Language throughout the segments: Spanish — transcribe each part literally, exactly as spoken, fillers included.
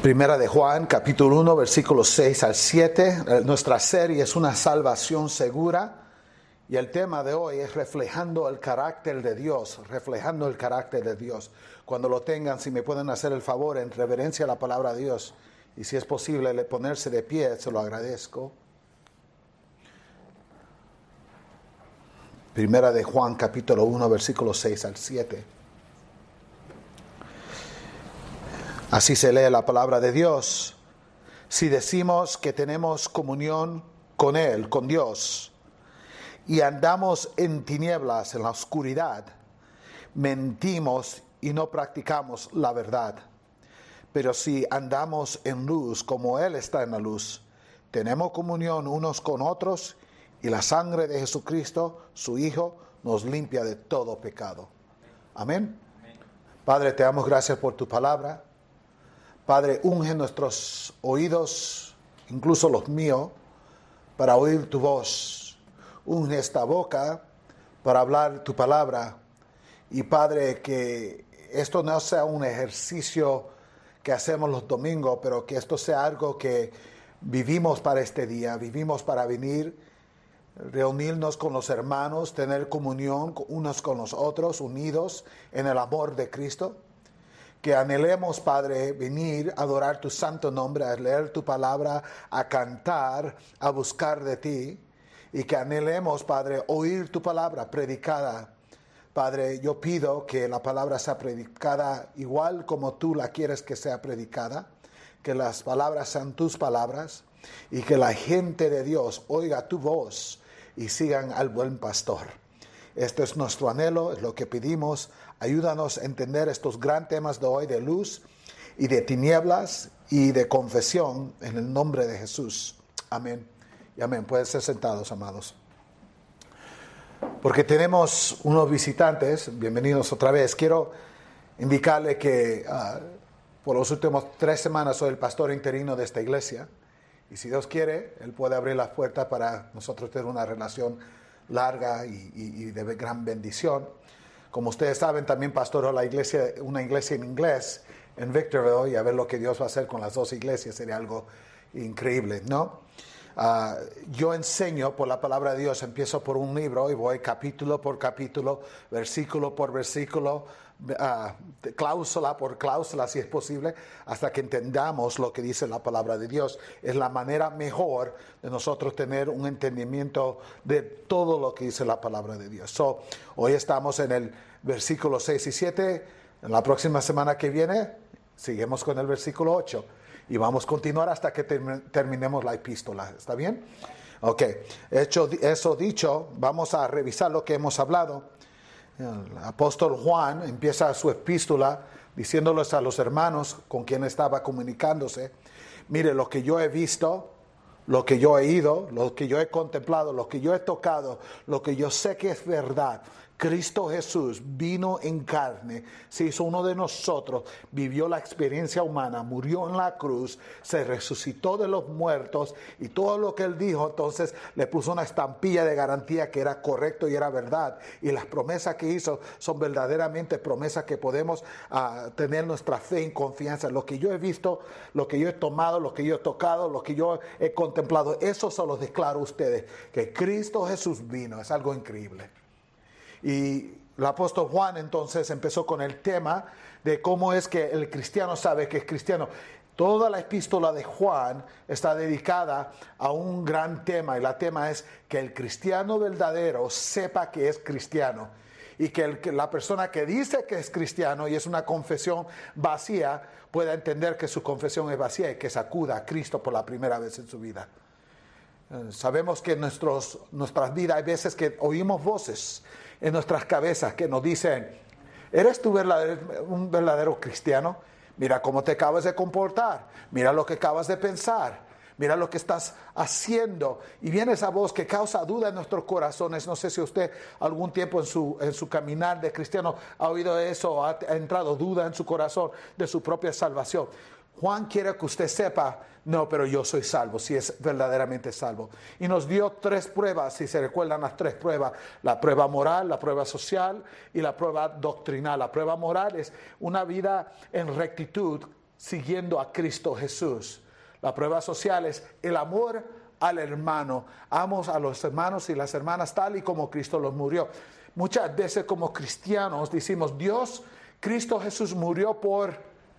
Primera de Juan, capítulo uno, versículos seis al siete. Nuestra serie es una salvación segura. Y el tema de hoy es reflejando el carácter de Dios, reflejando el carácter de Dios. Cuando lo tengan, si me pueden hacer el favor, en reverencia a la palabra de Dios, y si es posible ponerse de pie, se lo agradezco. Primera de Juan, capítulo uno, versículos seis al siete. Así se lee la palabra de Dios. Si decimos que tenemos comunión con Él, con Dios, y andamos en tinieblas, en la oscuridad, mentimos y no practicamos la verdad. Pero si andamos en luz, como Él está en la luz, tenemos comunión unos con otros, y la sangre de Jesucristo, su Hijo, nos limpia de todo pecado. Amén. Amén. Padre, te damos gracias por tu palabra. Padre, unge nuestros oídos, incluso los míos, para oír tu voz. Unge esta boca para hablar tu palabra. Y Padre, que esto no sea un ejercicio que hacemos los domingos, pero que esto sea algo que vivimos para este día, vivimos para venir, reunirnos con los hermanos, tener comunión unos con los otros, unidos en el amor de Cristo. Que anhelemos, Padre, venir a adorar tu santo nombre, a leer tu palabra, a cantar, a buscar de ti. Y que anhelemos, Padre, oír tu palabra predicada. Padre, yo pido que la palabra sea predicada igual como tú la quieres que sea predicada. Que las palabras sean tus palabras. Y que la gente de Dios oiga tu voz y sigan al buen pastor. Este es nuestro anhelo, es lo que pedimos. Ayúdanos a entender estos grandes temas de hoy de luz y de tinieblas y de confesión en el nombre de Jesús. Amén y amén. Pueden ser sentados, amados. Porque tenemos unos visitantes, bienvenidos otra vez. Quiero indicarle que uh, por los últimos tres semanas soy el pastor interino de esta iglesia. Y si Dios quiere, Él puede abrir las puertas para nosotros tener una relación larga y, y, y de gran bendición. Como ustedes saben, también pastoro la iglesia, una iglesia en inglés en Victorville, y a ver lo que Dios va a hacer con las dos iglesias sería algo increíble, ¿no? Uh, yo enseño por la palabra de Dios, empiezo por un libro y voy capítulo por capítulo, versículo por versículo, uh, cláusula por cláusula, si es posible, hasta que entendamos lo que dice la palabra de Dios. Es la manera mejor de nosotros tener un entendimiento de todo lo que dice la palabra de Dios. So, hoy estamos en el versículo seis y siete. En la próxima semana que viene, seguimos con el versículo ocho. Y vamos a continuar hasta que term- terminemos la epístola. ¿Está bien? Ok. Hecho eso dicho, vamos a revisar lo que hemos hablado. El apóstol Juan empieza su epístola diciéndoles a los hermanos con quien estaba comunicándose: mire, lo que yo he visto, lo que yo he oído, lo que yo he contemplado, lo que yo he tocado, lo que yo sé que es verdad. Cristo Jesús vino en carne, se hizo uno de nosotros, vivió la experiencia humana, murió en la cruz, se resucitó de los muertos, y todo lo que Él dijo, entonces le puso una estampilla de garantía que era correcto y era verdad. Y las promesas que hizo son verdaderamente promesas que podemos uh, tener nuestra fe y confianza. Lo que yo he visto, lo que yo he tomado, lo que yo he tocado, lo que yo he contemplado, eso se los declaro a ustedes, que Cristo Jesús vino. Es algo increíble. Y el apóstol Juan entonces empezó con el tema de cómo es que el cristiano sabe que es cristiano. Toda la epístola de Juan está dedicada a un gran tema, y el tema es que el cristiano verdadero sepa que es cristiano. Y que, el, que la persona que dice que es cristiano y es una confesión vacía, pueda entender que su confesión es vacía y que sacuda a Cristo por la primera vez en su vida. Eh, sabemos que en nuestros, nuestras vidas hay veces que oímos voces en nuestras cabezas que nos dicen: ¿eres tú verdadero, un verdadero cristiano? Mira cómo te acabas de comportar, mira lo que acabas de pensar, mira lo que estás haciendo. Y viene esa voz que causa duda en nuestros corazones. No sé si usted algún tiempo en su, en su caminar de cristiano ha oído eso, ha, ha entrado duda en su corazón de su propia salvación. Juan quiere que usted sepa: no, pero yo soy salvo, si es verdaderamente salvo. Y nos dio tres pruebas, si se recuerdan las tres pruebas: la prueba moral, la prueba social y la prueba doctrinal. La prueba moral es una vida en rectitud, siguiendo a Cristo Jesús. La prueba social es el amor al hermano. Amos a los hermanos y las hermanas tal y como Cristo los murió. Muchas veces como cristianos decimos, Dios, Cristo Jesús murió por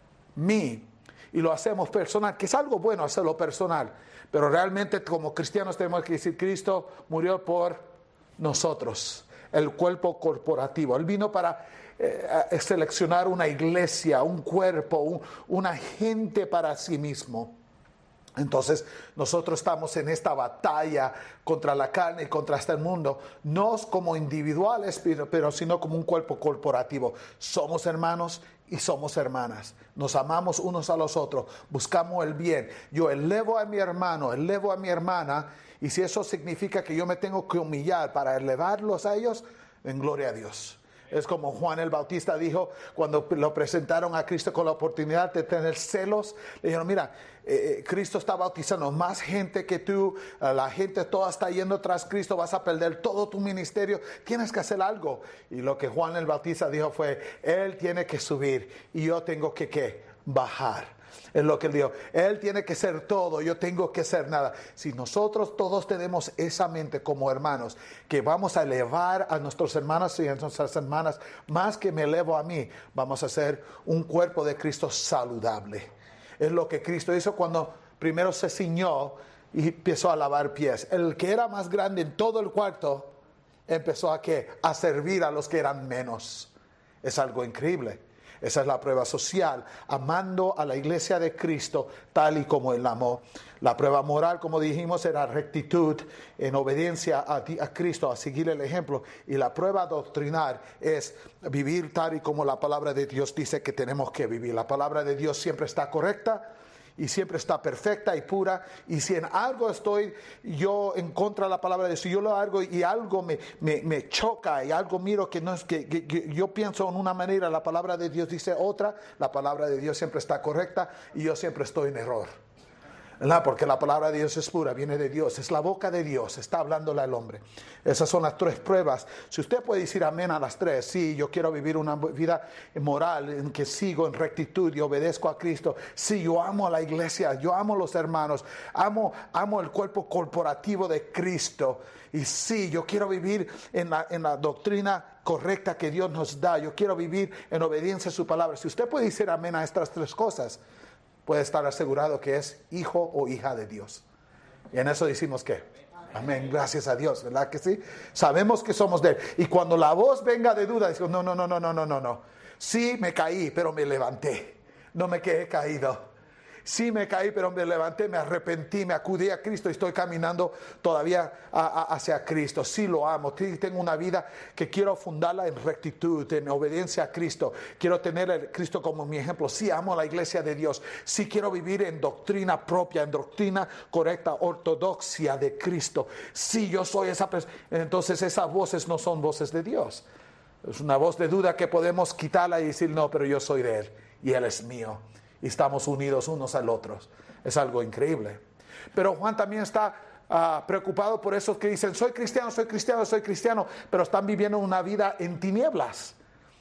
mí. Y lo hacemos personal, que es algo bueno hacerlo personal. Pero realmente como cristianos tenemos que decir, Cristo murió por nosotros, el cuerpo corporativo. Él vino para eh, seleccionar una iglesia, un cuerpo, un, una gente para sí mismo. Entonces nosotros estamos en esta batalla contra la carne y contra este mundo, no como individuales, pero, pero sino como un cuerpo corporativo. Somos hermanos y somos hermanas. Nos amamos unos a los otros, buscamos el bien. Yo elevo a mi hermano, elevo a mi hermana, y si eso significa que yo me tengo que humillar para elevarlos a ellos, en gloria a Dios. Es como Juan el Bautista dijo cuando lo presentaron a Cristo con la oportunidad de tener celos. Le dijeron, mira, eh, Cristo está bautizando más gente que tú, eh, la gente toda está yendo tras Cristo, vas a perder todo tu ministerio, tienes que hacer algo. Y lo que Juan el Bautista dijo fue, Él tiene que subir y yo tengo que ¿qué? Bajar. Es lo que él dijo, Él tiene que ser todo, yo tengo que ser nada. Si nosotros todos tenemos esa mente como hermanos, que vamos a elevar a nuestros hermanos y a nuestras hermanas, más que me elevo a mí, vamos a ser un cuerpo de Cristo saludable. Es lo que Cristo hizo cuando primero se ciñó y empezó a lavar pies. El que era más grande en todo el cuarto, empezó a ¿qué? A servir a los que eran menos. Es algo increíble. Esa es la prueba social, amando a la iglesia de Cristo tal y como Él amó. La prueba moral, como dijimos, era rectitud en obediencia a, a Cristo, a seguir el ejemplo. Y la prueba doctrinal es vivir tal y como la palabra de Dios dice que tenemos que vivir. La palabra de Dios siempre está correcta y siempre está perfecta y pura. Y si en algo estoy yo en contra de la palabra de Dios, si yo lo hago y algo me, me, me choca y algo miro que no es que, que, que yo pienso en una manera, la palabra de Dios dice otra, la palabra de Dios siempre está correcta y yo siempre estoy en error. ¿Verdad? Porque la palabra de Dios es pura, viene de Dios, es la boca de Dios, está hablándole al hombre. Esas son las tres pruebas. Si usted puede decir amén a las tres, sí, yo quiero vivir una vida moral en que sigo en rectitud y obedezco a Cristo. Sí, yo amo a la iglesia, yo amo a los hermanos, amo, amo el cuerpo corporativo de Cristo. Y sí, yo quiero vivir en la, en la doctrina correcta que Dios nos da. Yo quiero vivir en obediencia a su palabra. Si usted puede decir amén a estas tres cosas, puede estar asegurado que es hijo o hija de Dios. Y en eso decimos que amén, gracias a Dios, ¿verdad que sí? Sabemos que somos de Él. Y cuando la voz venga de duda, decimos, no, no, no, no, no, no, no, no. Sí me caí, pero me levanté. No me quedé caído. Sí me caí, pero me levanté, me arrepentí, me acudí a Cristo y estoy caminando todavía a, a, hacia Cristo. Sí lo amo, sí tengo una vida que quiero fundarla en rectitud, en obediencia a Cristo. Quiero tener a Cristo como mi ejemplo. Sí amo a la iglesia de Dios. Sí quiero vivir en doctrina propia, en doctrina correcta, ortodoxia de Cristo. Sí, yo soy esa persona. Entonces esas voces no son voces de Dios. Es una voz de duda que podemos quitarla y decir, no, pero yo soy de Él y Él es mío. Y estamos unidos unos al otro. Es algo increíble. Pero Juan también está uh, preocupado por esos que dicen, soy cristiano, soy cristiano, soy cristiano, pero están viviendo una vida en tinieblas.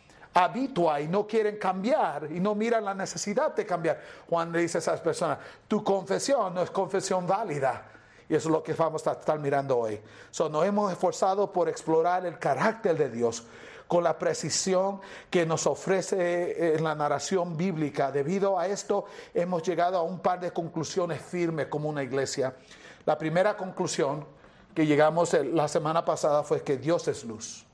Habitua y no quieren cambiar y no miran la necesidad de cambiar. Juan le dice a esas personas, tu confesión no es confesión válida. Y eso es lo que vamos a estar mirando hoy. So, nos hemos esforzado por explorar el carácter de Dios con la precisión que nos ofrece en la narración bíblica. Debido a esto hemos llegado a un par de conclusiones firmes como una iglesia. La primera conclusión que llegamos la semana pasada fue que Dios es luz.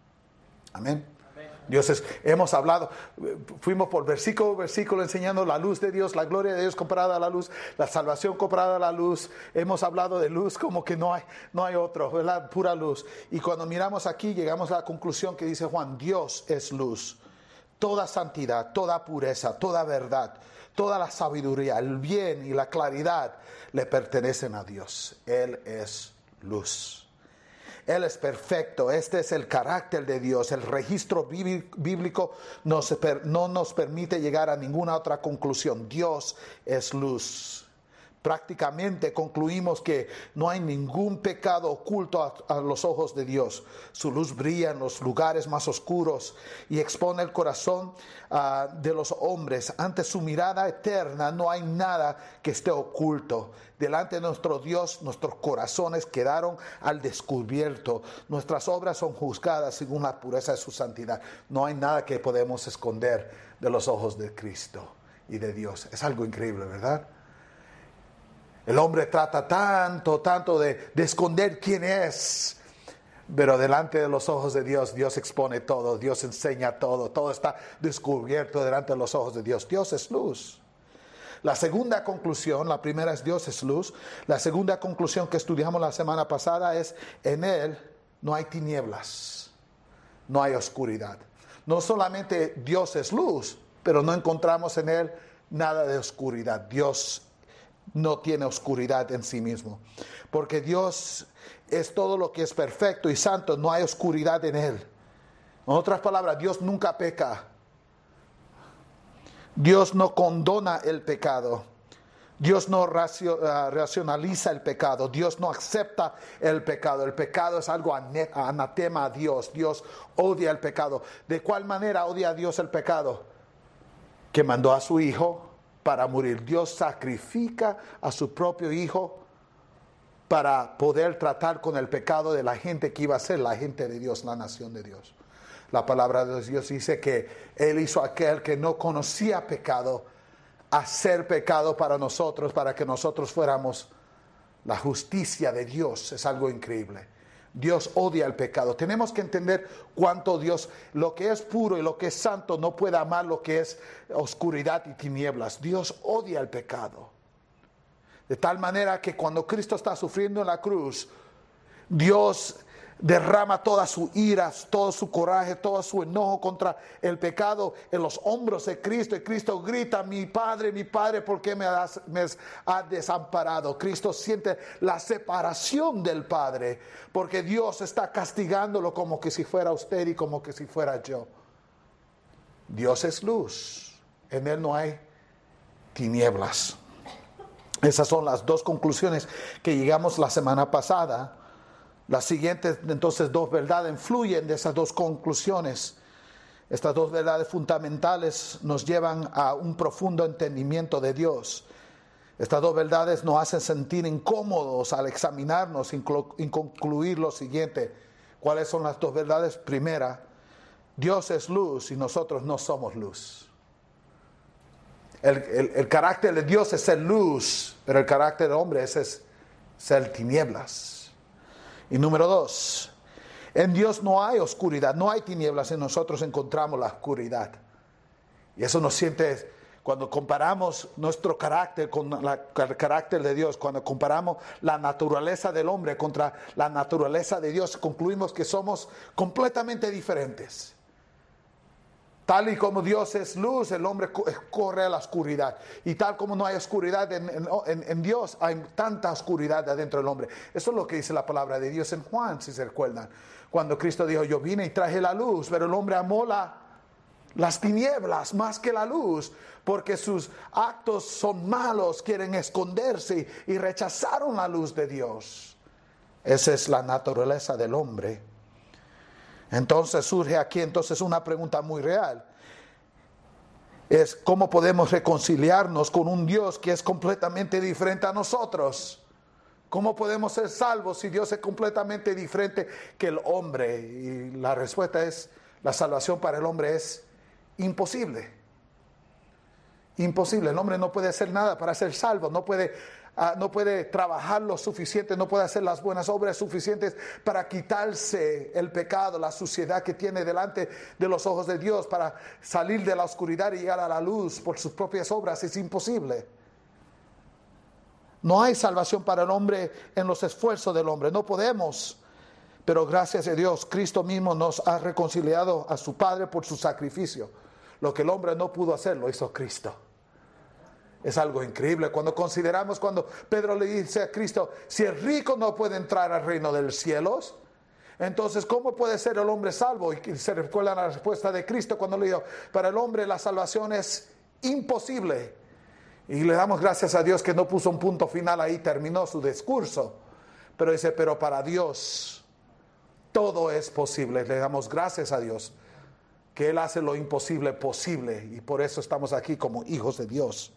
Amén. Dios es, hemos hablado, fuimos por versículo versículo enseñando la luz de Dios, la gloria de Dios comparada a la luz, la salvación comparada a la luz. Hemos hablado de luz como que no hay, no hay otro, ¿verdad? Pura luz. Y cuando miramos aquí llegamos a la conclusión que dice Juan, Dios es luz. Toda santidad, toda pureza, toda verdad, toda la sabiduría, el bien y la claridad le pertenecen a Dios. Él es luz. Él es perfecto. Este es el carácter de Dios. El registro bíblico nos, no nos permite llegar a ninguna otra conclusión. Dios es luz. Prácticamente concluimos que no hay ningún pecado oculto a, a los ojos de Dios. Su luz brilla en los lugares más oscuros y expone el corazón uh, de los hombres. Ante su mirada eterna no hay nada que esté oculto. Delante de nuestro Dios, nuestros corazones quedaron al descubierto. Nuestras obras son juzgadas según la pureza de su santidad. No hay nada que podemos esconder de los ojos de Cristo y de Dios. Es algo increíble, ¿verdad? El hombre trata tanto, tanto de, de esconder quién es. Pero delante de los ojos de Dios, Dios expone todo. Dios enseña todo. Todo está descubierto delante de los ojos de Dios. Dios es luz. La segunda conclusión, la primera es Dios es luz. La segunda conclusión que estudiamos la semana pasada es: en Él no hay tinieblas, no hay oscuridad. No solamente Dios es luz, pero no encontramos en Él nada de oscuridad. Dios no tiene oscuridad en sí mismo, porque Dios es todo lo que es perfecto y santo. No hay oscuridad en Él. En otras palabras, Dios nunca peca. Dios no condona el pecado. Dios no racio, uh, racionaliza el pecado. Dios no acepta el pecado. El pecado es algo anatema a Dios. Dios odia el pecado. ¿De cuál manera odia a Dios el pecado? Que mandó a su Hijo para morir. Dios sacrifica a su propio Hijo para poder tratar con el pecado de la gente que iba a ser la gente de Dios, la nación de Dios. La palabra de Dios dice que Él hizo a aquel que no conocía pecado hacer pecado para nosotros, para que nosotros fuéramos la justicia de Dios. Es algo increíble. Dios odia el pecado. Tenemos que entender cuánto Dios, lo que es puro y lo que es santo, no puede amar lo que es oscuridad y tinieblas. Dios odia el pecado. De tal manera que cuando Cristo está sufriendo en la cruz, Dios derrama toda su ira, todo su coraje, todo su enojo contra el pecado en los hombros de Cristo. Y Cristo grita: mi Padre, mi Padre, ¿por qué me has, me has desamparado? Cristo siente la separación del Padre, porque Dios está castigándolo como que si fuera usted y como que si fuera yo. Dios es luz. En Él no hay tinieblas. Esas son las dos conclusiones que llegamos la semana pasada. Las siguientes, entonces, dos verdades influyen de esas dos conclusiones. Estas dos verdades fundamentales nos llevan a un profundo entendimiento de Dios. Estas dos verdades nos hacen sentir incómodos al examinarnos y concluir lo siguiente. ¿Cuáles son las dos verdades? Primera, Dios es luz y nosotros no somos luz. El, el, el carácter de Dios es ser luz, pero el carácter del hombre es, es ser tinieblas. Y número dos, en Dios no hay oscuridad, no hay tinieblas, en nosotros encontramos la oscuridad. Y eso nos siente, cuando comparamos nuestro carácter con la, el carácter de Dios, cuando comparamos la naturaleza del hombre contra la naturaleza de Dios, concluimos que somos completamente diferentes. Tal y como Dios es luz, el hombre corre a la oscuridad. Y tal como no hay oscuridad en, en, en Dios, hay tanta oscuridad adentro del hombre. Eso es lo que dice la palabra de Dios en Juan, si se recuerdan. Cuando Cristo dijo: yo vine y traje la luz, pero el hombre amó la, las tinieblas más que la luz, porque sus actos son malos, quieren esconderse y, y rechazaron la luz de Dios. Esa es la naturaleza del hombre. Entonces surge aquí entonces una pregunta muy real. Es: ¿cómo podemos reconciliarnos con un Dios que es completamente diferente a nosotros? ¿Cómo podemos ser salvos si Dios es completamente diferente que el hombre? Y la respuesta es: la salvación para el hombre es imposible. Imposible. El hombre no puede hacer nada para ser salvo. No puede Uh, no puede trabajar lo suficiente, no puede hacer las buenas obras suficientes para quitarse el pecado, la suciedad que tiene delante de los ojos de Dios, para salir de la oscuridad y llegar a la luz por sus propias obras. Es imposible. No hay salvación para el hombre en los esfuerzos del hombre. No podemos. Pero gracias a Dios, Cristo mismo nos ha reconciliado a su Padre por su sacrificio. Lo que el hombre no pudo hacer, lo hizo Cristo. Es algo increíble cuando consideramos, cuando Pedro le dice a Cristo: si el rico no puede entrar al reino de los cielos, entonces ¿cómo puede ser el hombre salvo? Y se recuerda la respuesta de Cristo cuando le dijo: para el hombre la salvación es imposible. Y le damos gracias a Dios que no puso un punto final ahí, terminó su discurso. Pero dice, pero para Dios todo es posible. Le damos gracias a Dios que Él hace lo imposible posible. Y por eso estamos aquí como hijos de Dios.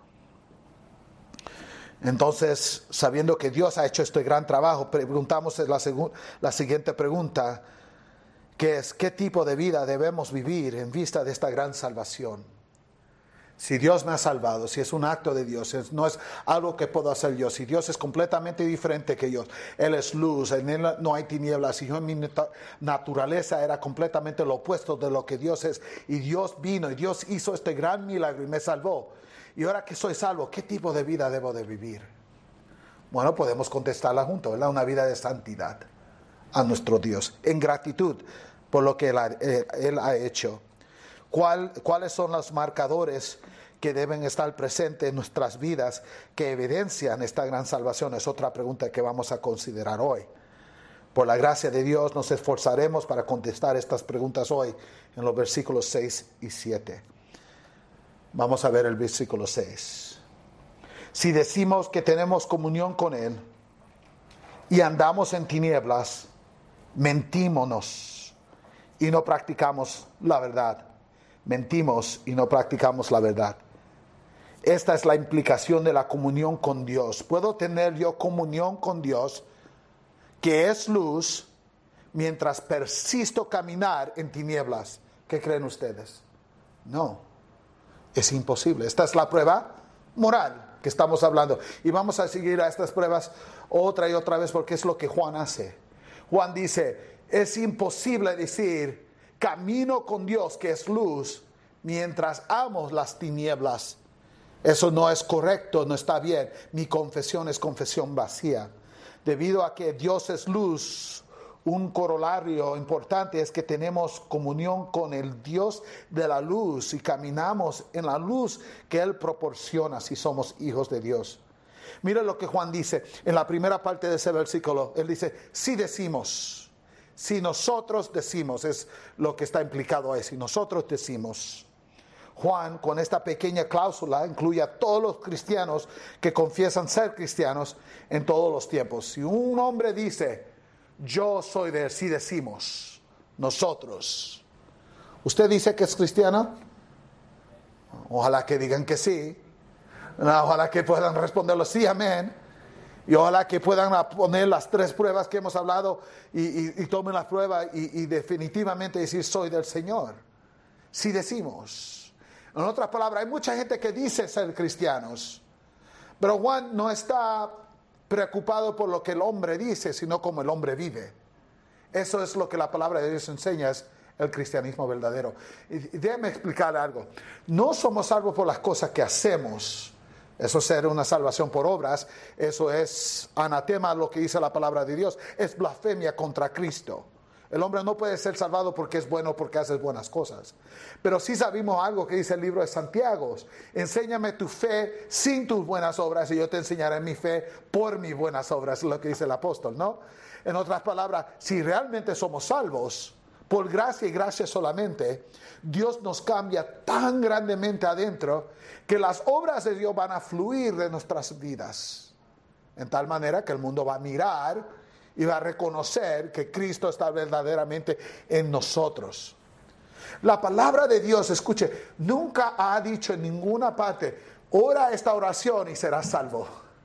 Entonces, sabiendo que Dios ha hecho este gran trabajo, preguntamos la, segu- la siguiente pregunta, que es, ¿qué tipo de vida debemos vivir en vista de esta gran salvación? Si Dios me ha salvado, si es un acto de Dios, es, no es algo que puedo hacer yo, si Dios es completamente diferente que yo, Él es luz, en Él no hay tinieblas, y yo en mi naturaleza era completamente lo opuesto de lo que Dios es, y Dios vino y Dios hizo este gran milagro y me salvó. Y ahora que soy salvo, ¿qué tipo de vida debo de vivir? Bueno, podemos contestarla juntos, ¿verdad? Una vida de santidad a nuestro Dios, en gratitud por lo que Él ha, él ha hecho. ¿Cuál, ¿Cuáles son los marcadores que deben estar presentes en nuestras vidas que evidencian esta gran salvación? Es otra pregunta que vamos a considerar hoy. Por la gracia de Dios nos esforzaremos para contestar estas preguntas hoy en los versículos seis y siete. Vamos a ver el versículo seis. Si decimos que tenemos comunión con Él y andamos en tinieblas, mentímonos y no practicamos la verdad. Mentimos y no practicamos la verdad. Esta es la implicación de la comunión con Dios. ¿Puedo tener yo comunión con Dios, que es luz, mientras persisto caminar en tinieblas? ¿Qué creen ustedes? No. Es imposible. Esta es la prueba moral que estamos hablando. Y vamos a seguir a estas pruebas otra y otra vez porque es lo que Juan hace. Juan dice, es imposible decir, camino con Dios que es luz, mientras amo las tinieblas. Eso no es correcto, no está bien. Mi confesión es confesión vacía. Debido a que Dios es luz, un corolario importante es que tenemos comunión con el Dios de la luz y caminamos en la luz que Él proporciona si somos hijos de Dios. Mira lo que Juan dice en la primera parte de ese versículo. Él dice, si decimos, si nosotros decimos, es lo que está implicado ahí, si nosotros decimos. Juan, con esta pequeña cláusula, incluye a todos los cristianos que confiesan ser cristianos en todos los tiempos. Si un hombre dice, yo soy de, si decimos, nosotros. ¿Usted dice que es cristiana? Ojalá que digan que sí. Ojalá que puedan responderlo sí, amén. Y ojalá que puedan poner las tres pruebas que hemos hablado y, y, y tomen la prueba y, y definitivamente decir soy del Señor. Si decimos. En otras palabras, hay mucha gente que dice ser cristianos, pero Juan no está preocupado por lo que el hombre dice, sino como el hombre vive. Eso es lo que la palabra de Dios enseña, es el cristianismo verdadero. Y déjeme explicar algo. No somos salvos por las cosas que hacemos. Eso es ser una salvación por obras. Eso es anatema, lo que dice la palabra de Dios. Es blasfemia contra Cristo. El hombre no puede ser salvado porque es bueno, porque hace buenas cosas. Pero sí sabemos algo que dice el libro de Santiago. Enséñame tu fe sin tus buenas obras y yo te enseñaré mi fe por mis buenas obras. Es lo que dice el apóstol, ¿no? En otras palabras, si realmente somos salvos, por gracia y gracia solamente, Dios nos cambia tan grandemente adentro que las obras de Dios van a fluir de nuestras vidas. En tal manera que el mundo va a mirar y va a reconocer que Cristo está verdaderamente en nosotros. La palabra de Dios, escuche, nunca ha dicho en ninguna parte, ora esta oración y serás salvo.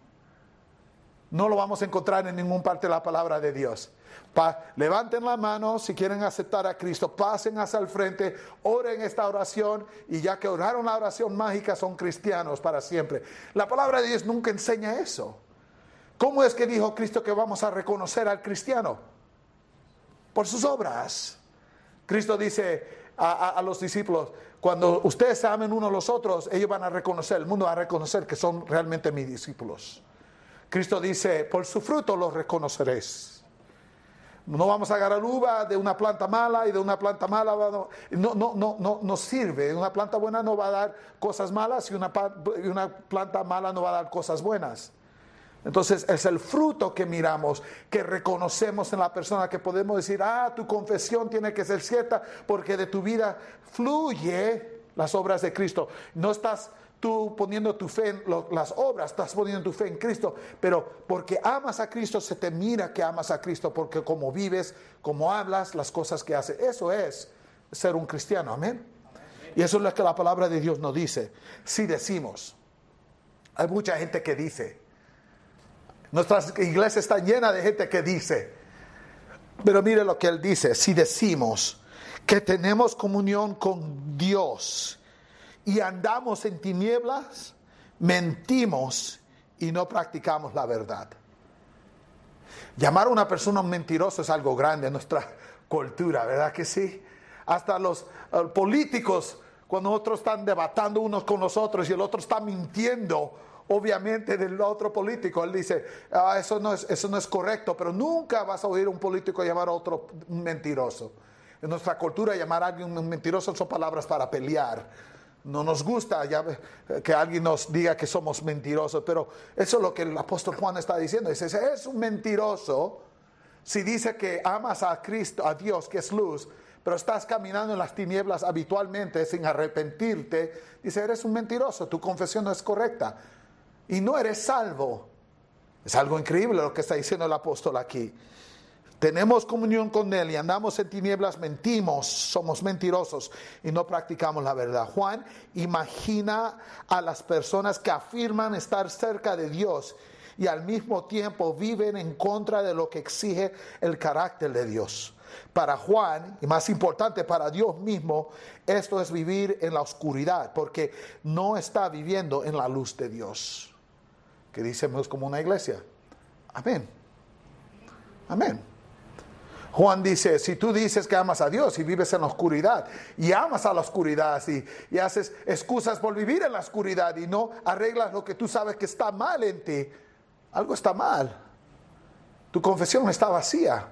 No lo vamos a encontrar en ninguna parte de la palabra de Dios. Pa, levanten la mano si quieren aceptar a Cristo, pasen hacia el frente, oren esta oración y ya que oraron la oración mágica son cristianos para siempre. La palabra de Dios nunca enseña eso. ¿Cómo es que dijo Cristo que vamos a reconocer al cristiano? Por sus obras. Cristo dice a, a, a los discípulos, cuando ustedes se amen unos a los otros, ellos van a reconocer, el mundo va a reconocer que son realmente mis discípulos. Cristo dice, por su fruto los reconoceréis. No vamos a agarrar uva de una planta mala y de una planta mala no, no, no, no, no, no sirve. Una planta buena no va a dar cosas malas y una, y una planta mala no va a dar cosas buenas. Entonces es el fruto que miramos, que reconocemos en la persona, que podemos decir, ah, tu confesión tiene que ser cierta porque de tu vida fluye las obras de Cristo. No estás tú poniendo tu fe en lo, las obras, estás poniendo tu fe en Cristo, pero porque amas a Cristo se te mira que amas a Cristo, porque como vives, como hablas, las cosas que haces, eso es ser un cristiano, amén. Y eso es lo que la palabra de Dios nos dice. Si decimos, hay mucha gente que dice, nuestras iglesias están llenas de gente que dice, pero mire lo que él dice, si decimos que tenemos comunión con Dios y andamos en tinieblas, mentimos y no practicamos la verdad. Llamar a una persona un mentiroso es algo grande en nuestra cultura, ¿verdad que sí? Hasta los uh, políticos, cuando otros están debatiendo unos con los otros y el otro está mintiendo, obviamente del otro político, él dice, ah, eso no es, eso no es correcto, pero nunca vas a oír un político llamar a otro un mentiroso. En nuestra cultura llamar a alguien un mentiroso son palabras para pelear. No nos gusta ya que alguien nos diga que somos mentirosos, pero eso es lo que el apóstol Juan está diciendo. Dice, es un mentiroso si dice que amas a Cristo, a Dios, que es luz, pero estás caminando en las tinieblas habitualmente sin arrepentirte. Dice, eres un mentiroso, tu confesión no es correcta y no eres salvo. Es algo increíble lo que está diciendo el apóstol aquí. Tenemos comunión con Él y andamos en tinieblas, mentimos, somos mentirosos y no practicamos la verdad. Juan imagina a las personas que afirman estar cerca de Dios y al mismo tiempo viven en contra de lo que exige el carácter de Dios. Para Juan, y más importante para Dios mismo, esto es vivir en la oscuridad, porque no está viviendo en la luz de Dios. Que decimos como una iglesia. Amén. Amén. Juan dice, si tú dices que amas a Dios y vives en la oscuridad y amas a la oscuridad y, y haces excusas por vivir en la oscuridad y no arreglas lo que tú sabes que está mal en ti, algo está mal. Tu confesión está vacía.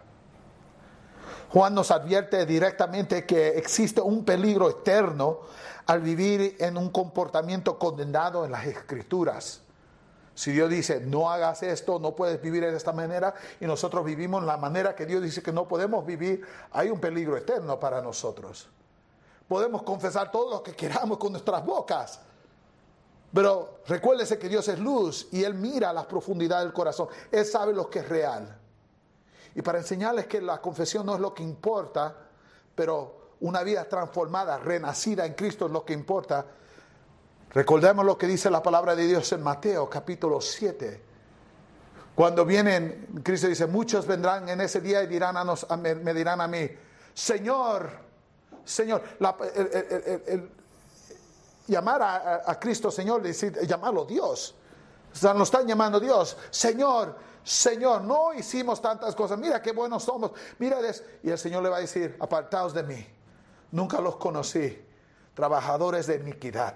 Juan nos advierte directamente que existe un peligro eterno al vivir en un comportamiento condenado en las Escrituras. Si Dios dice, no hagas esto, no puedes vivir de esta manera, y nosotros vivimos en la manera que Dios dice que no podemos vivir, hay un peligro eterno para nosotros. Podemos confesar todo lo que queramos con nuestras bocas, pero recuérdese que Dios es luz y Él mira las profundidades del corazón. Él sabe lo que es real. Y para enseñarles que la confesión no es lo que importa, pero una vida transformada, renacida en Cristo es lo que importa. Recordemos lo que dice la palabra de Dios en Mateo capítulo siete. Cuando vienen, Cristo dice, muchos vendrán en ese día y dirán a nos, a, me, me dirán a mí, Señor, Señor, la, el, el, el, el, llamar a, a Cristo Señor, decir, llamarlo Dios. O sea, nos están llamando Dios, Señor, Señor, no hicimos tantas cosas, mira qué buenos somos, mira eso. Y el Señor le va a decir, apartaos de mí, nunca los conocí, trabajadores de iniquidad.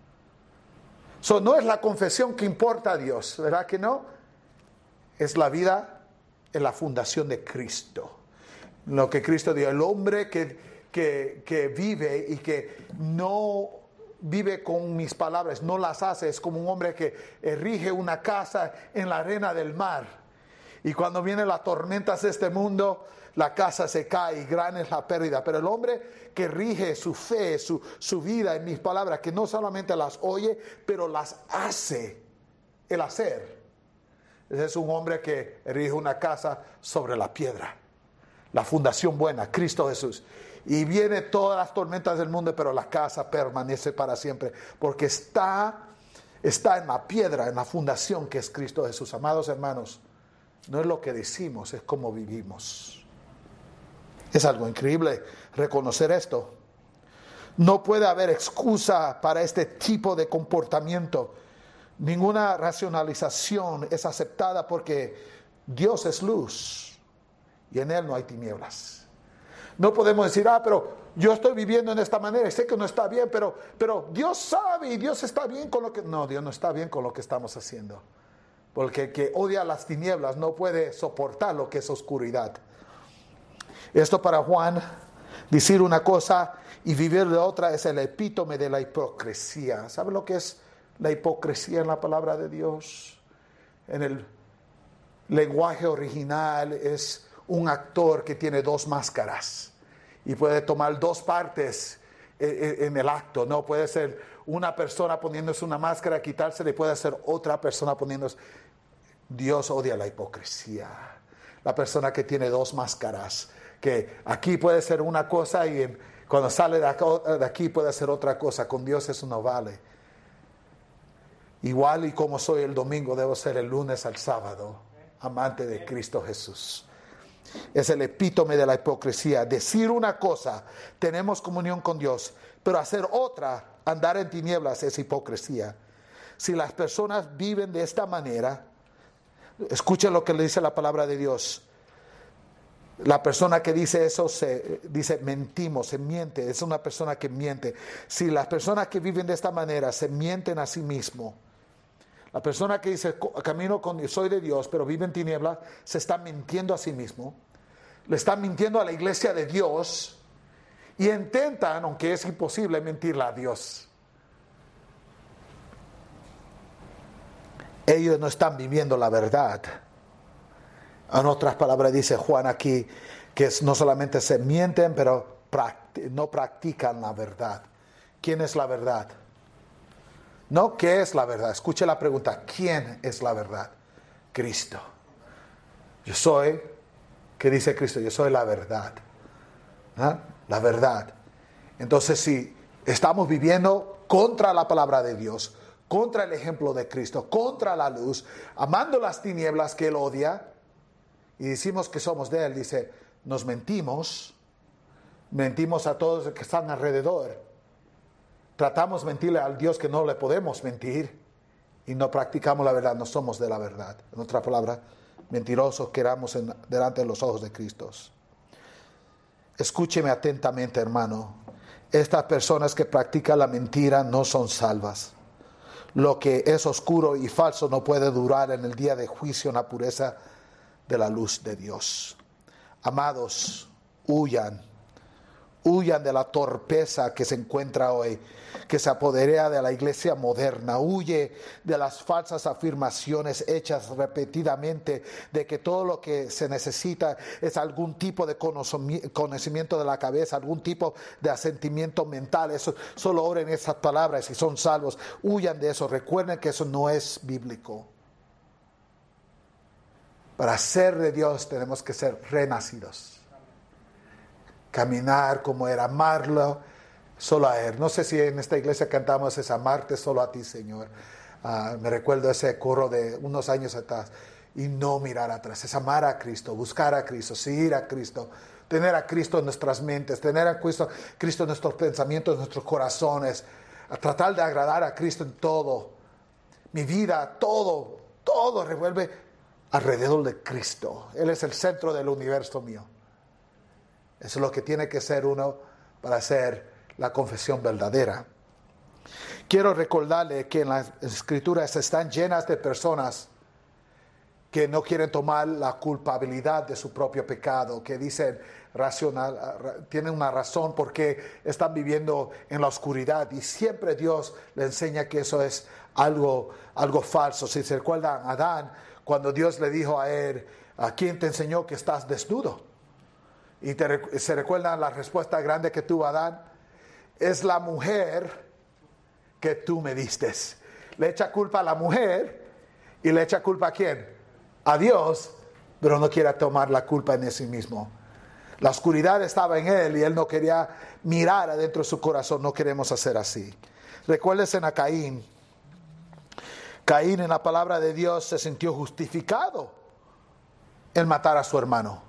So, no es la confesión que importa a Dios, ¿verdad que no? Es la vida en la fundación de Cristo. Lo que Cristo dijo, el hombre que, que, que vive y que no vive con mis palabras, no las hace, es como un hombre que erige una casa en la arena del mar. Y cuando vienen las tormentas de este mundo, la casa se cae y gran es la pérdida. Pero el hombre que rige su fe, su, su vida en mis palabras, que no solamente las oye, pero las hace, el hacer. Ese es un hombre que erige una casa sobre la piedra. La fundación buena, Cristo Jesús. Y viene todas las tormentas del mundo, pero la casa permanece para siempre. Porque está, está en la piedra, en la fundación que es Cristo Jesús. Amados hermanos, no es lo que decimos, es cómo vivimos. Es algo increíble reconocer esto. No puede haber excusa para este tipo de comportamiento. Ninguna racionalización es aceptada porque Dios es luz y en Él no hay tinieblas. No podemos decir, ah, pero yo estoy viviendo en esta manera y sé que no está bien, pero, pero Dios sabe y Dios está bien con lo que... No, Dios no está bien con lo que estamos haciendo. Porque el que odia las tinieblas no puede soportar lo que es oscuridad. Esto para Juan, decir una cosa y vivir de otra es el epítome de la hipocresía. ¿Sabe lo que es la hipocresía en la palabra de Dios? En el lenguaje original es un actor que tiene dos máscaras y puede tomar dos partes en el acto, no, puede ser una persona poniéndose una máscara, quitársela, y puede ser otra persona poniéndose. Dios odia la hipocresía. La persona que tiene dos máscaras, que aquí puede ser una cosa y en, cuando sale de aquí, de aquí puede ser otra cosa. Con Dios eso no vale. Igual y como soy el domingo, debo ser el lunes al sábado, amante de Cristo Jesús. Es el epítome de la hipocresía. Decir una cosa, tenemos comunión con Dios, pero hacer otra, andar en tinieblas, es hipocresía. Si las personas viven de esta manera, escuchen lo que le dice la palabra de Dios. La persona que dice eso se dice mentimos, se miente, es una persona que miente. Si las personas que viven de esta manera se mienten a sí mismos, la persona que dice camino con Dios, soy de Dios, pero vive en tinieblas, se está mintiendo a sí mismo, le está mintiendo a la iglesia de Dios y intentan, aunque es imposible, mentirle a Dios. Ellos no están viviendo la verdad. En otras palabras dice Juan aquí que no solamente se mienten, pero no practican la verdad. ¿Quién es la verdad? No, ¿qué es la verdad? Escuche la pregunta, ¿quién es la verdad? Cristo. Yo soy, ¿qué dice Cristo? Yo soy la verdad. ¿Ah? La verdad. Entonces, si estamos viviendo contra la palabra de Dios, contra el ejemplo de Cristo, contra la luz, amando las tinieblas que Él odia, y decimos que somos de Él, dice, nos mentimos, mentimos a todos los que están alrededor. Tratamos de mentirle al Dios que no le podemos mentir y no practicamos la verdad, no somos de la verdad. En otra palabra, mentirosos que éramos en, delante de los ojos de Cristo. Escúcheme atentamente, hermano. Estas personas que practican la mentira no son salvas. Lo que es oscuro y falso no puede durar en el día de juicio en la pureza de la luz de Dios. Amados, huyan. Huyan de la torpeza que se encuentra hoy, que se apodera de la iglesia moderna. Huye de las falsas afirmaciones hechas repetidamente de que todo lo que se necesita es algún tipo de conocimiento de la cabeza, algún tipo de asentimiento mental. Eso, solo oren esas palabras y son salvos. Huyan de eso. Recuerden que eso no es bíblico. Para ser de Dios tenemos que ser renacidos. Caminar como era, amarlo solo a Él. No sé si en esta iglesia cantamos es amarte solo a ti, Señor. Uh, me recuerdo ese coro de unos años atrás. Y no mirar atrás, es amar a Cristo, buscar a Cristo, seguir a Cristo, tener a Cristo en nuestras mentes, tener a Cristo, Cristo en nuestros pensamientos, en nuestros corazones, a tratar de agradar a Cristo en todo. Mi vida, todo, todo revuelve alrededor de Cristo. Él es el centro del universo mío. Eso es lo que tiene que ser uno para hacer la confesión verdadera. Quiero recordarle que en las Escrituras están llenas de personas que no quieren tomar la culpabilidad de su propio pecado, que dicen racional, tienen una razón porque están viviendo en la oscuridad, y siempre Dios le enseña que eso es algo, algo falso. Si se recuerdan a Adán, cuando Dios le dijo a él, ¿a quién te enseñó que estás desnudo? Y te, se recuerdan la respuesta grande que tuvo Adán, es la mujer que tú me diste. Le echa culpa a la mujer y le echa culpa a quién, a Dios, pero no quiere tomar la culpa en sí mismo. La oscuridad estaba en él y él no quería mirar adentro de su corazón. No queremos hacer así. Recuérdense a Caín. Caín, en la palabra de Dios, se sintió justificado en matar a su hermano.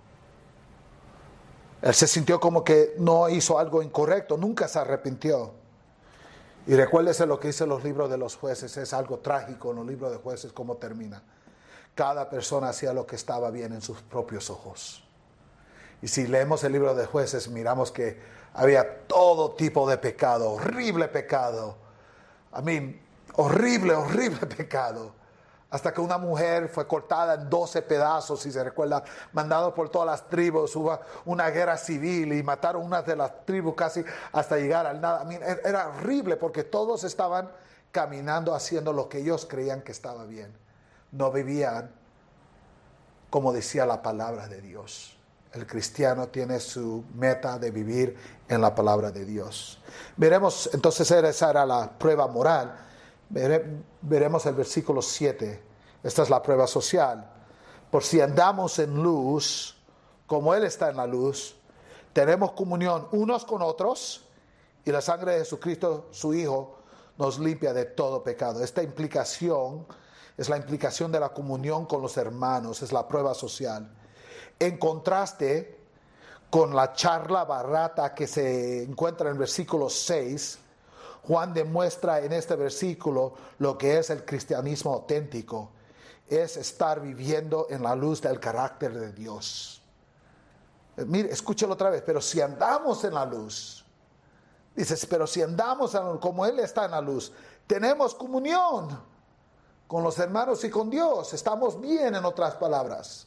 Él se sintió como que no hizo algo incorrecto, nunca se arrepintió. Y recuérdese lo que dice los libros de los jueces, es algo trágico en los libros de jueces cómo termina. Cada persona hacía lo que estaba bien en sus propios ojos. Y si leemos el libro de jueces, miramos que había todo tipo de pecado, horrible pecado. I mean, horrible, horrible pecado. Hasta que una mujer fue cortada en doce pedazos, si se recuerda, mandado por todas las tribus. Hubo una guerra civil y mataron una de las tribus casi hasta llegar al nada. I mean, era horrible porque todos estaban caminando haciendo lo que ellos creían que estaba bien. No vivían como decía la palabra de Dios. el cristiano tiene su meta de vivir en la palabra de Dios. Veremos, entonces esa era la prueba moral. Vere, veremos el versículo siete. Esta es la prueba social. Por si andamos en luz, como Él está en la luz, tenemos comunión unos con otros, y la sangre de Jesucristo, su Hijo, nos limpia de todo pecado. Esta implicación es la implicación de la comunión con los hermanos, es la prueba social. En contraste con la charla barata que se encuentra en el versículo seis, Juan demuestra en este versículo lo que es el cristianismo auténtico. Es estar viviendo en la luz del carácter de Dios. Mire, escúchalo otra vez. Pero si andamos en la luz, dices, pero si andamos en la luz, como Él está en la luz, tenemos comunión con los hermanos y con Dios. Estamos bien, en otras palabras.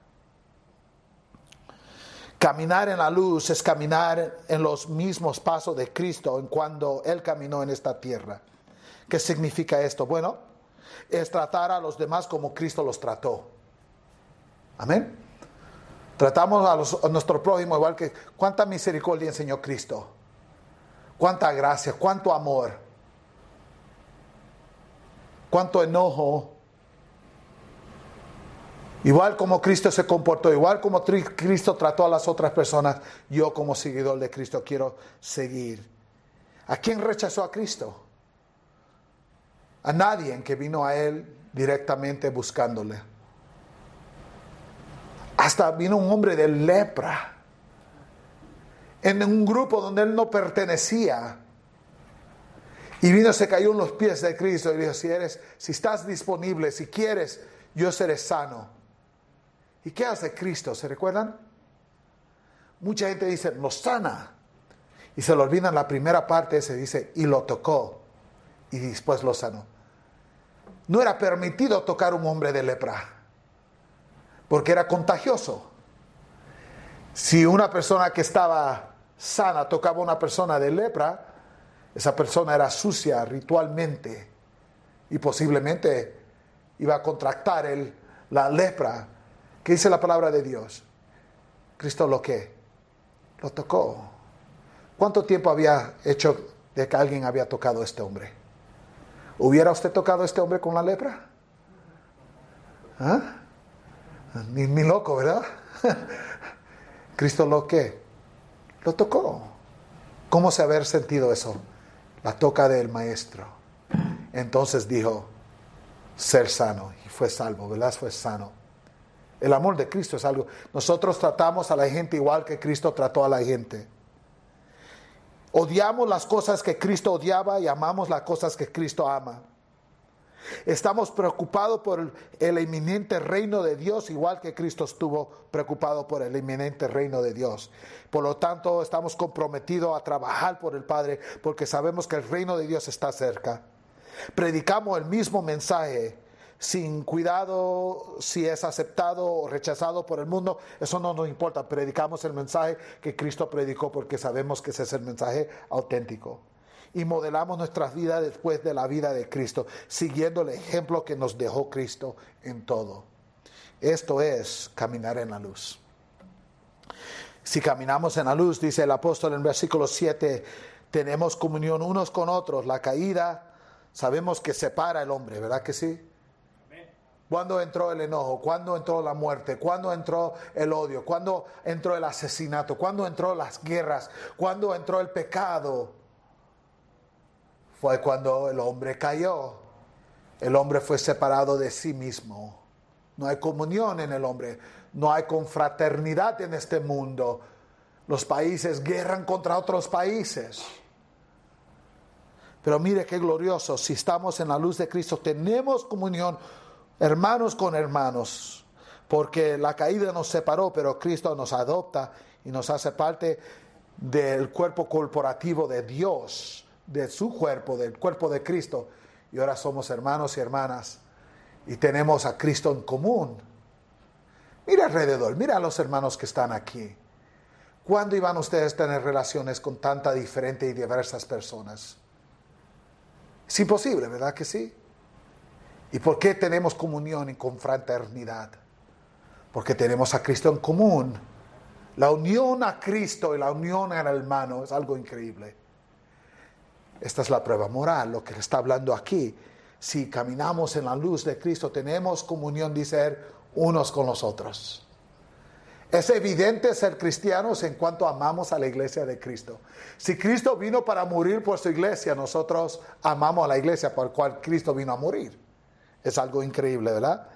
Caminar en la luz es caminar en los mismos pasos de Cristo en cuando Él caminó en esta tierra. ¿Qué significa esto? Bueno, es tratar a los demás como Cristo los trató. Amén. Tratamos a, los, a nuestro prójimo igual que... ¿Cuánta misericordia enseñó Cristo? ¿Cuánta gracia? ¿Cuánto amor? ¿Cuánto enojo? Igual como Cristo se comportó, igual como Cristo trató a las otras personas, yo como seguidor de Cristo quiero seguir. ¿A quién rechazó a Cristo? A nadie que vino a Él directamente buscándole. Hasta vino un hombre de lepra, en un grupo donde Él no pertenecía. Y vino, se cayó en los pies de Cristo y dijo, si eres, si estás disponible, si quieres, yo seré sano. ¿Y qué hace Cristo? ¿Se recuerdan? Mucha gente dice, lo sana. Y se le olvidan la primera parte, se dice, y lo tocó. Y después lo sanó. No era permitido tocar a un hombre de lepra, porque era contagioso. Si una persona que estaba sana tocaba a una persona de lepra, esa persona era sucia ritualmente. Y posiblemente iba a contractar el, la lepra. ¿Qué dice la palabra de Dios? Cristo lo que lo tocó. ¿Cuánto tiempo había hecho de que alguien había tocado a este hombre? ¿Hubiera usted tocado a este hombre con la lepra? ¿Ah? Ni, ni loco, ¿verdad? Cristo lo que lo tocó. ¿Cómo se haber sentido eso? La toca del maestro. Entonces dijo, ser sano. Y fue salvo, ¿verdad? Fue sano. El amor de Cristo es algo. Nosotros tratamos a la gente igual que Cristo trató a la gente. Odiamos las cosas que Cristo odiaba y amamos las cosas que Cristo ama. Estamos preocupados por el, el inminente reino de Dios, igual que Cristo estuvo preocupado por el inminente reino de Dios. Por lo tanto, estamos comprometidos a trabajar por el Padre, porque sabemos que el reino de Dios está cerca. Predicamos el mismo mensaje, sin cuidado si es aceptado o rechazado por el mundo. Eso no nos importa. Predicamos el mensaje que Cristo predicó, porque sabemos que ese es el mensaje auténtico. Y modelamos nuestras vidas después de la vida de Cristo, siguiendo el ejemplo que nos dejó Cristo en todo. Esto es caminar en la luz. Si caminamos en la luz, dice el apóstol en versículo siete, tenemos comunión unos con otros. La caída, sabemos que separa al hombre, ¿verdad que sí? ¿Cuándo entró el enojo? ¿Cuándo entró la muerte? ¿Cuándo entró el odio? ¿Cuándo entró el asesinato? ¿Cuándo entró las guerras? ¿Cuándo entró el pecado? Fue cuando el hombre cayó. El hombre fue separado de sí mismo. No hay comunión en el hombre. No hay confraternidad en este mundo. Los países guerran contra otros países. Pero mire qué glorioso. Si estamos en la luz de Cristo, tenemos comunión hermanos con hermanos, porque la caída nos separó, pero Cristo nos adopta y nos hace parte del cuerpo corporativo de Dios, de su cuerpo, del cuerpo de Cristo, y ahora somos hermanos y hermanas y tenemos a Cristo en común. Mira alrededor, mira a los hermanos que están aquí. ¿Cuándo iban ustedes a tener relaciones con tanta diferente y diversas personas? Es imposible, ¿verdad que sí? ¿Y por qué tenemos comunión y confraternidad? Porque tenemos a Cristo en común. La unión a Cristo y la unión al hermano es algo increíble. Esta es la prueba moral, lo que le está hablando aquí. Si caminamos en la luz de Cristo, tenemos comunión, dice él, unos con los otros. Es evidente ser cristianos en cuanto amamos a la iglesia de Cristo. Si Cristo vino para morir por su iglesia, nosotros amamos a la iglesia por la cual Cristo vino a morir. Es algo increíble, ¿verdad?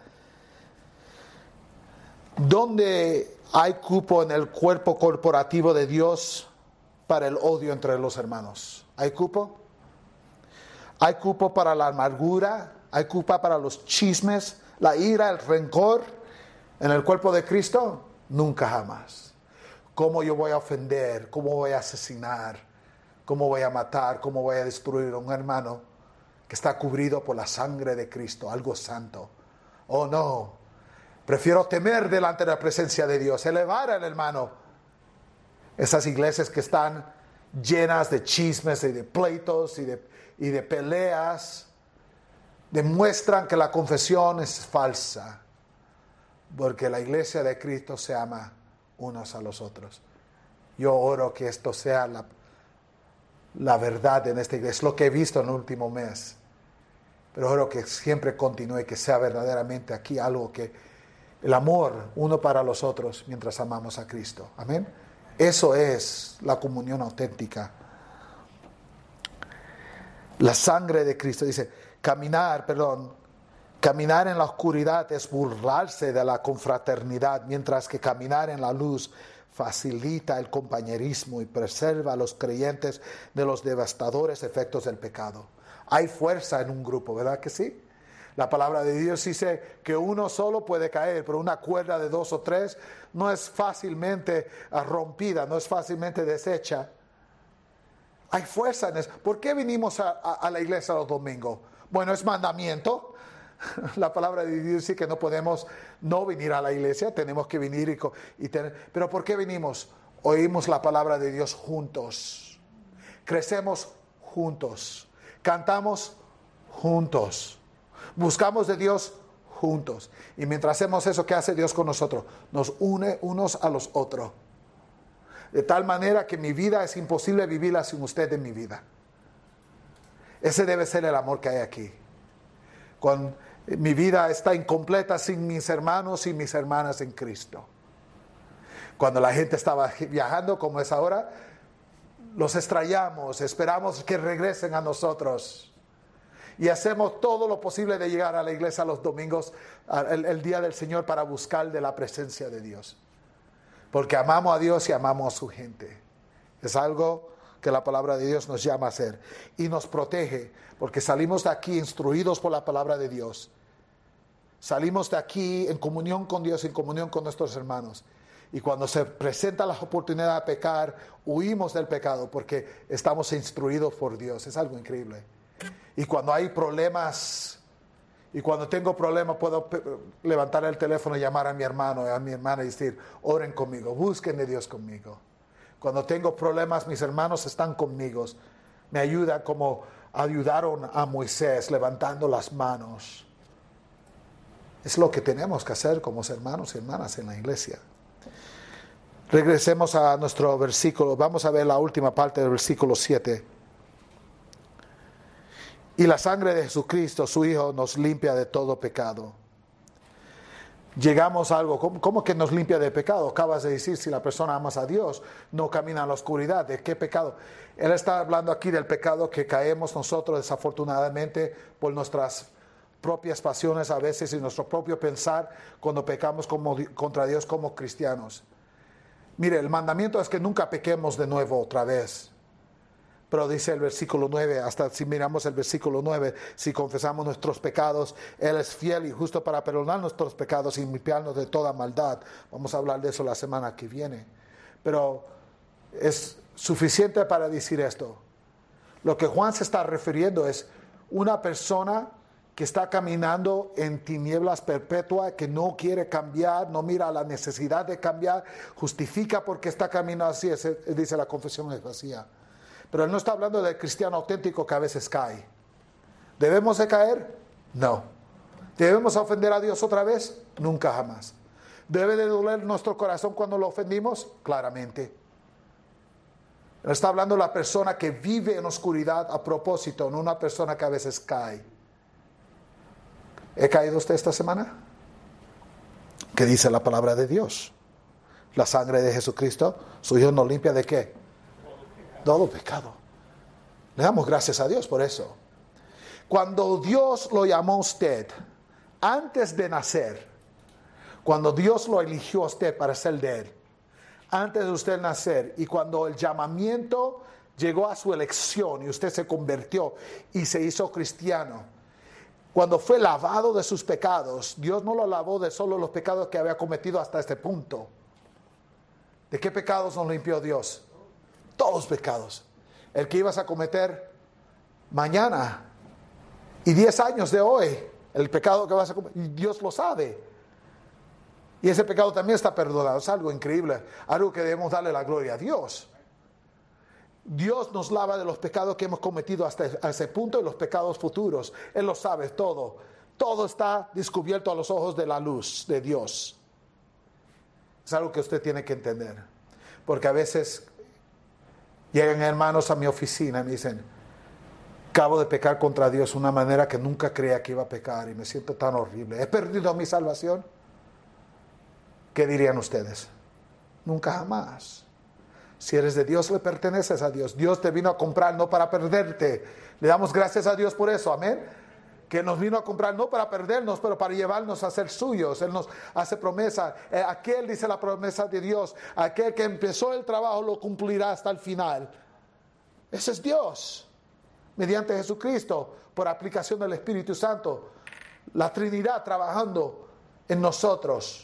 ¿Dónde hay cupo en el cuerpo corporativo de Dios para el odio entre los hermanos? ¿Hay cupo? ¿Hay cupo para la amargura? ¿Hay cupo para los chismes, la ira, el rencor en el cuerpo de Cristo? Nunca jamás. ¿Cómo yo voy a ofender? ¿Cómo voy a asesinar? ¿Cómo voy a matar? ¿Cómo voy a destruir a un hermano que está cubrido por la sangre de Cristo? Algo santo. Oh no. Prefiero temer delante de la presencia de Dios. Elevar al hermano. Esas iglesias que están llenas de chismes y de pleitos y de, y de peleas demuestran que la confesión es falsa. Porque la iglesia de Cristo se ama unos a los otros. Yo oro que esto sea la, la verdad en esta iglesia. Es lo que he visto en el último mes. Pero oro que siempre continúe, que sea verdaderamente aquí algo que el amor uno para los otros mientras amamos a Cristo. Amén. Eso es la comunión auténtica. La sangre de Cristo dice, caminar, perdón. Caminar en la oscuridad es burlarse de la confraternidad, mientras que caminar en la luz facilita el compañerismo y preserva a los creyentes de los devastadores efectos del pecado. Hay fuerza en un grupo, ¿verdad que sí? La palabra de Dios dice que uno solo puede caer, pero una cuerda de dos o tres no es fácilmente rompida, no es fácilmente deshecha. Hay fuerza en eso. ¿Por qué vinimos a, a, a la iglesia los domingos? Bueno, es mandamiento. La palabra de Dios dice que no podemos no venir a la iglesia, tenemos que venir y, y tener. Pero ¿por qué venimos? Oímos la palabra de Dios juntos, crecemos juntos, cantamos juntos, buscamos de Dios juntos. Y mientras hacemos eso, ¿qué hace Dios con nosotros? Nos une unos a los otros. De tal manera que mi vida es imposible vivirla sin usted en mi vida. Ese debe ser el amor que hay aquí. Cuando mi vida está incompleta sin mis hermanos y mis hermanas en Cristo. Cuando la gente estaba viajando como es ahora, los extrañamos, esperamos que regresen a nosotros. Y hacemos todo lo posible de llegar a la iglesia los domingos, el, el día del Señor, para buscar de la presencia de Dios. Porque amamos a Dios y amamos a su gente. Es algo que la palabra de Dios nos llama a hacer. Y nos protege, porque salimos de aquí instruidos por la palabra de Dios. Salimos de aquí en comunión con Dios, en comunión con nuestros hermanos. Y cuando se presenta la oportunidad de pecar, huimos del pecado porque estamos instruidos por Dios. Es algo increíble. Y cuando hay problemas, y cuando tengo problemas, puedo levantar el teléfono y llamar a mi hermano y a mi hermana y decir, oren conmigo, busquen de Dios conmigo. Cuando tengo problemas, mis hermanos están conmigo. Me ayudan como ayudaron a Moisés levantando las manos. Es lo que tenemos que hacer como hermanos y hermanas en la iglesia. Regresemos a nuestro versículo. Vamos a ver la última parte del versículo siete. Y la sangre de Jesucristo, su Hijo, nos limpia de todo pecado. Llegamos a algo, ¿cómo, cómo que nos limpia de pecado? Acabas de decir, si la persona ama a Dios, no camina en la oscuridad. ¿De qué pecado? Él está hablando aquí del pecado que caemos nosotros desafortunadamente por nuestras propias pasiones a veces y nuestro propio pensar cuando pecamos como, contra Dios como cristianos. Mire, el mandamiento es que nunca pequemos de nuevo otra vez. Pero dice el versículo nueve, hasta si miramos el versículo nueve, si confesamos nuestros pecados, Él es fiel y justo para perdonar nuestros pecados y limpiarnos de toda maldad. Vamos a hablar de eso la semana que viene. Pero es suficiente para decir esto. Lo que Juan se está refiriendo es una persona que está caminando en tinieblas perpetuas, que no quiere cambiar, no mira la necesidad de cambiar, justifica porque está caminando así, es, dice la confesión es vacía. Pero él no está hablando del cristiano auténtico que a veces cae. ¿Debemos de caer? No. ¿Debemos ofender a Dios otra vez? Nunca jamás. ¿Debe de doler nuestro corazón cuando lo ofendimos? Claramente. Él está hablando de la persona que vive en oscuridad a propósito, no una persona que a veces cae. ¿He caído usted esta semana? ¿Qué dice la palabra de Dios? La sangre de Jesucristo, su Hijo nos limpia ¿de qué? Todo pecado. Le damos gracias a Dios por eso. Cuando Dios lo llamó a usted, antes de nacer, cuando Dios lo eligió a usted para ser de Él, antes de usted nacer, y cuando el llamamiento llegó a su elección y usted se convirtió y se hizo cristiano, cuando fue lavado de sus pecados, Dios no lo lavó de solo los pecados que había cometido hasta este punto. ¿De qué pecados nos limpió Dios? Todos los pecados. El que ibas a cometer mañana y diez años de hoy, el pecado que vas a cometer, Dios lo sabe. Y ese pecado también está perdonado. Es algo increíble, algo que debemos darle la gloria a Dios. Dios nos lava de los pecados que hemos cometido hasta ese punto y los pecados futuros. Él lo sabe todo. Todo está descubierto a los ojos de la luz de Dios. Es algo que usted tiene que entender. Porque a veces llegan hermanos a mi oficina y me dicen, acabo de pecar contra Dios de una manera que nunca creía que iba a pecar y me siento tan horrible. ¿He perdido mi salvación? ¿Qué dirían ustedes? Nunca jamás. Si eres de Dios, le perteneces a Dios. Dios te vino a comprar no para perderte. Le damos gracias a Dios por eso, amén. Que nos vino a comprar no para perdernos, pero para llevarnos a ser suyos. Él nos hace promesa. Eh, aquel, dice la promesa de Dios, aquel que empezó el trabajo lo cumplirá hasta el final. Ese es Dios. Mediante Jesucristo, por aplicación del Espíritu Santo. La Trinidad trabajando en nosotros.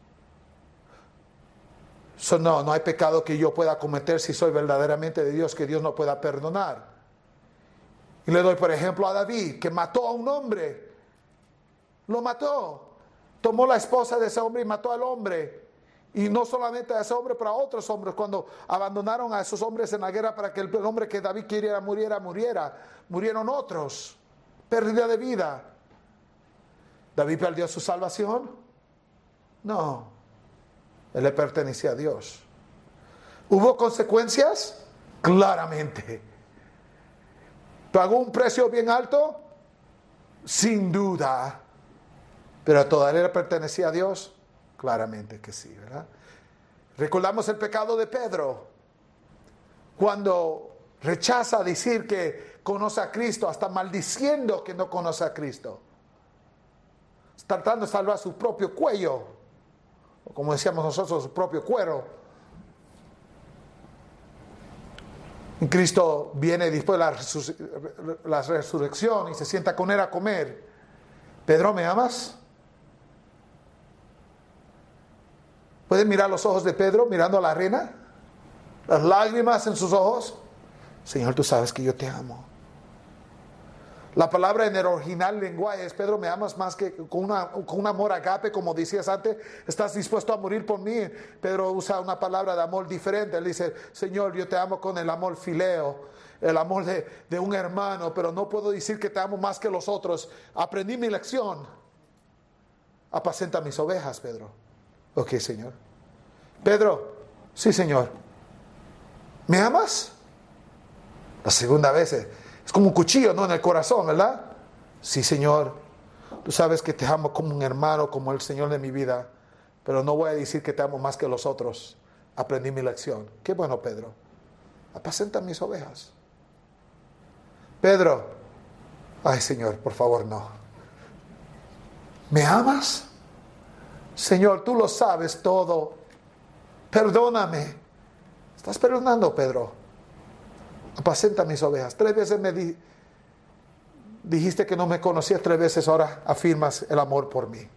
So, no, no hay pecado que yo pueda cometer si soy verdaderamente de Dios, que Dios no pueda perdonar. Y le doy por ejemplo a David, que mató a un hombre. Lo mató. Tomó la esposa de ese hombre y mató al hombre. Y no solamente a ese hombre, pero a otros hombres. Cuando abandonaron a esos hombres en la guerra para que el hombre que David quería muriera, muriera. Murieron otros. Pérdida de vida. ¿David perdió su salvación? No. Él le pertenecía a Dios. ¿Hubo consecuencias? Claramente. ¿Pagó un precio bien alto? Sin duda. ¿Pero todavía le pertenecía a Dios? Claramente que sí, ¿verdad? Recordamos el pecado de Pedro. Cuando rechaza decir que conoce a Cristo, hasta maldiciendo que no conoce a Cristo. Tratando de salvar su propio cuello. Como decíamos nosotros, su propio cuero. Y Cristo viene después de la, resur- la resurrección y se sienta con él a comer. Pedro, ¿me amas? ¿Pueden mirar los ojos de Pedro mirando a la arena? Las lágrimas en sus ojos. Señor, tú sabes que yo te amo. La palabra en el original lenguaje es, Pedro, ¿me amas más que con, una, con un amor agape, como decías antes? ¿Estás dispuesto a morir por mí? Pedro usa una palabra de amor diferente. Él dice, Señor, yo te amo con el amor fileo, el amor de, de un hermano, pero no puedo decir que te amo más que los otros. Aprendí mi lección. Apacenta mis ovejas, Pedro. Ok, Señor. Pedro, sí, Señor. ¿Me amas? La segunda vez es como un cuchillo, ¿no? En el corazón, ¿verdad? Sí, Señor. Tú sabes que te amo como un hermano, como el Señor de mi vida. Pero no voy a decir que te amo más que los otros. Aprendí mi lección. Qué bueno, Pedro. Apacenta mis ovejas. Pedro. Ay, Señor, por favor, no. ¿Me amas? Señor, tú lo sabes todo. Perdóname. ¿Estás perdonando, Pedro? Apacenta mis ovejas. Tres veces me di, dijiste que no me conocías, tres veces ahora afirmas el amor por mí.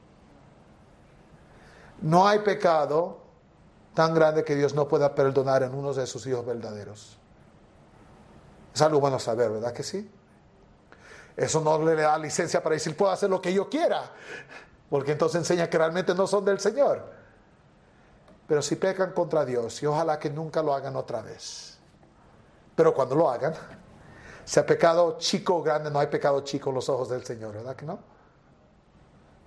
No hay pecado tan grande que Dios no pueda perdonar en uno de sus hijos verdaderos. Es algo bueno saber, ¿verdad que sí? Eso no le da licencia para decir, puedo hacer lo que yo quiera, porque entonces enseña que realmente no son del Señor. Pero si pecan contra Dios, y ojalá que nunca lo hagan otra vez. Pero cuando lo hagan, sea pecado chico o grande, no hay pecado chico en los ojos del Señor, ¿verdad que no?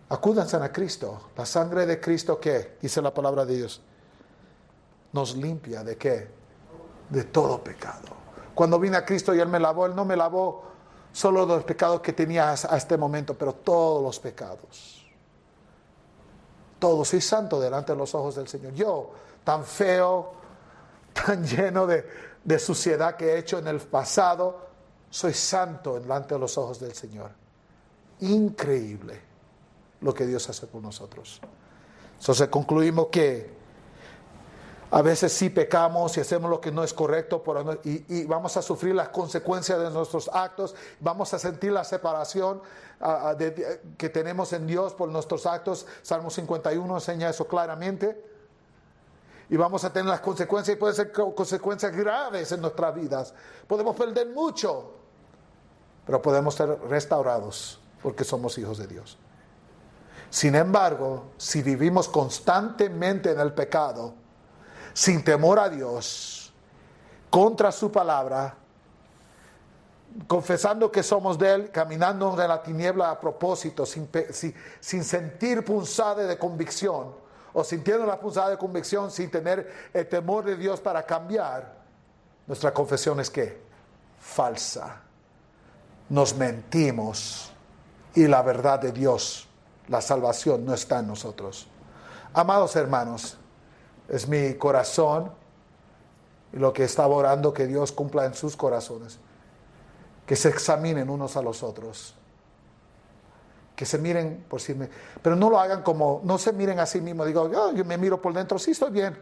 Acúdanse a Cristo. La sangre de Cristo, ¿qué? Dice la palabra de Dios. Nos limpia ¿de qué? De todo pecado. Cuando vine a Cristo y Él me lavó, Él no me lavó solo los pecados que tenía a este momento, pero todos los pecados. Todo. Soy santo delante de los ojos del Señor. Yo, tan feo, tan lleno de, de suciedad que he hecho en el pasado, soy santo delante de los ojos del Señor. Increíble lo que Dios hace por nosotros. Entonces concluimos que a veces sí pecamos y hacemos lo que no es correcto por, y, y vamos a sufrir las consecuencias de nuestros actos, vamos a sentir la separación uh, de, de, que tenemos en Dios por nuestros actos. Salmo cincuenta y uno enseña eso claramente. Y vamos a tener las consecuencias, y pueden ser consecuencias graves en nuestras vidas. Podemos perder mucho, pero podemos ser restaurados porque somos hijos de Dios. Sin embargo, si vivimos constantemente en el pecado, sin temor a Dios, contra su palabra, confesando que somos de Él, caminando en la tiniebla a propósito, sin, sin, sin sentir punzada de convicción, o sintiendo la punzada de convicción sin tener el temor de Dios para cambiar, nuestra confesión es ¿qué? Falsa. Nos mentimos y la verdad de Dios, la salvación, no está en nosotros. Amados hermanos, es mi corazón y lo que estaba orando que Dios cumpla en sus corazones, que se examinen unos a los otros, que se miren por sí mismos, pero no lo hagan como, no se miren a sí mismos, digo, oh, yo me miro por dentro, sí estoy bien.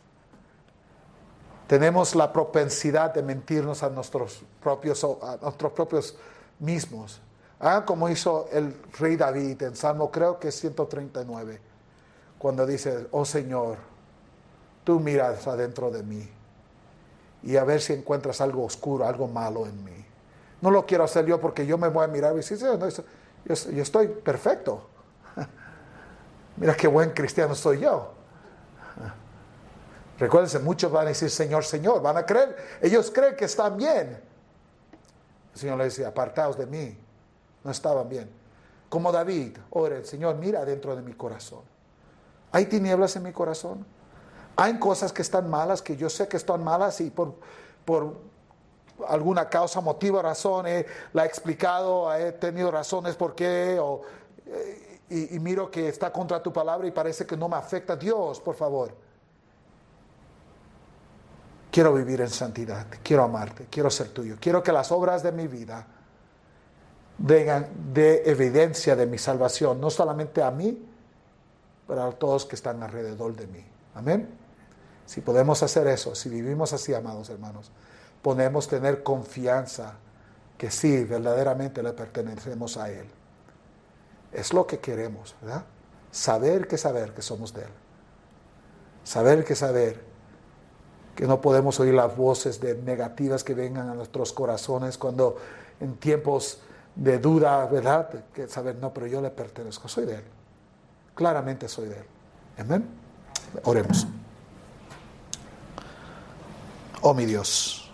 Tenemos la propensidad de mentirnos a nuestros propios, a nuestros propios mismos. Hagan como hizo el rey David en Salmo, creo que es ciento treinta y nueve, cuando dice, oh Señor, tú miras adentro de mí y a ver si encuentras algo oscuro, algo malo en mí. No lo quiero hacer yo porque yo me voy a mirar y decir, sí, no, yo, yo estoy perfecto. Mira qué buen cristiano soy yo. Recuérdense, muchos van a decir Señor, Señor, van a creer, ellos creen que están bien. El Señor le dice, apartaos de mí, no estaban bien. Como David, ore, Señor, mira dentro de mi corazón. ¿Hay tinieblas en mi corazón? Hay cosas que están malas, que yo sé que están malas y por, por alguna causa, motivo, razón, eh, la he explicado, he tenido razones por qué, o, eh, y, y miro que está contra tu palabra y parece que no me afecta. Dios, por favor, quiero vivir en santidad, quiero amarte, quiero ser tuyo, quiero que las obras de mi vida den de evidencia de mi salvación, no solamente a mí, pero a todos que están alrededor de mí. Amén. Si podemos hacer eso, si vivimos así, amados hermanos, podemos tener confianza que sí, verdaderamente le pertenecemos a Él. Es lo que queremos, ¿verdad? Saber que saber que somos de Él. Saber que saber que no podemos oír las voces de negativas que vengan a nuestros corazones cuando en tiempos de duda, ¿verdad? Que saber, no, pero yo le pertenezco, soy de Él. Claramente soy de Él. Amén. Oremos. Oh mi Dios,